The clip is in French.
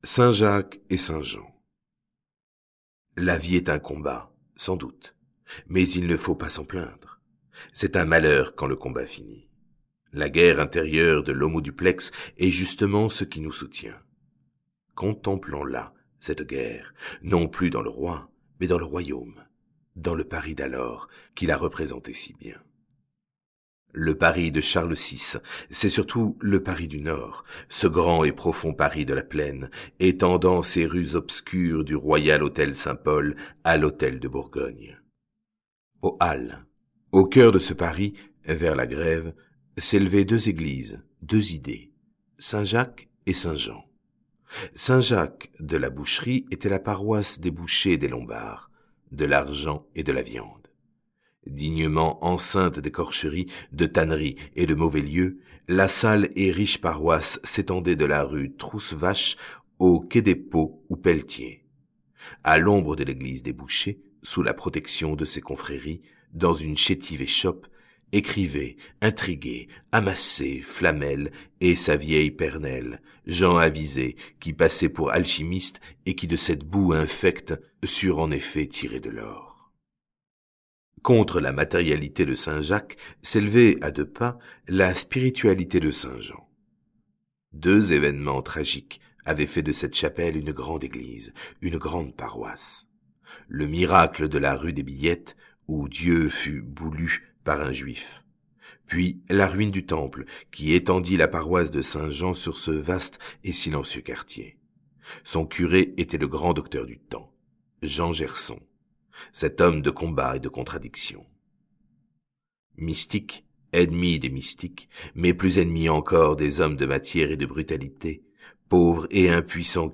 Saint Jacques et Saint Jean. La vie est un combat, sans doute, mais il ne faut pas s'en plaindre. C'est un malheur quand le combat finit. La guerre intérieure de l'homo duplex est justement ce qui nous soutient. Contemplons-la, cette guerre, non plus dans le roi, mais dans le royaume, dans le Paris d'alors, qui la représentait si bien. Le Paris de Charles VI, c'est surtout le Paris du Nord, ce grand et profond Paris de la Plaine, étendant ses rues obscures du royal hôtel Saint-Paul à l'hôtel de Bourgogne. Aux Halles, au cœur de ce Paris, vers la Grève, s'élevaient deux églises, deux idées, Saint-Jacques et Saint-Jean. Saint-Jacques de la Boucherie était la paroisse des bouchers et des lombards, de l'argent et de la viande. Dignement enceinte d'écorcheries, de tanneries et de mauvais lieux, la sale et riche paroisse s'étendait de la rue Trousse-Vache au quai des Pots ou Pelletier. À l'ombre de l'église des bouchers, sous la protection de ses confréries, dans une chétive échoppe, écrivaient, intriguaient, amassaient Flamel et sa vieille Pernelle, gens avisés qui passaient pour alchimistes et qui de cette boue infecte surent en effet tirer de l'or. Contre la matérialité de Saint Jacques s'élevait à deux pas la spiritualité de Saint Jean. Deux événements tragiques avaient fait de cette chapelle une grande église, une grande paroisse. Le miracle de la rue des Billettes, où Dieu fut boulu par un juif. Puis la ruine du temple, qui étendit la paroisse de Saint-Jean sur ce vaste et silencieux quartier. Son curé était le grand docteur du temps, Jean Gerson, cet homme de combat et de contradiction. Mystique, ennemi des mystiques, mais plus ennemi encore des hommes de matière et de brutalité, pauvre et impuissant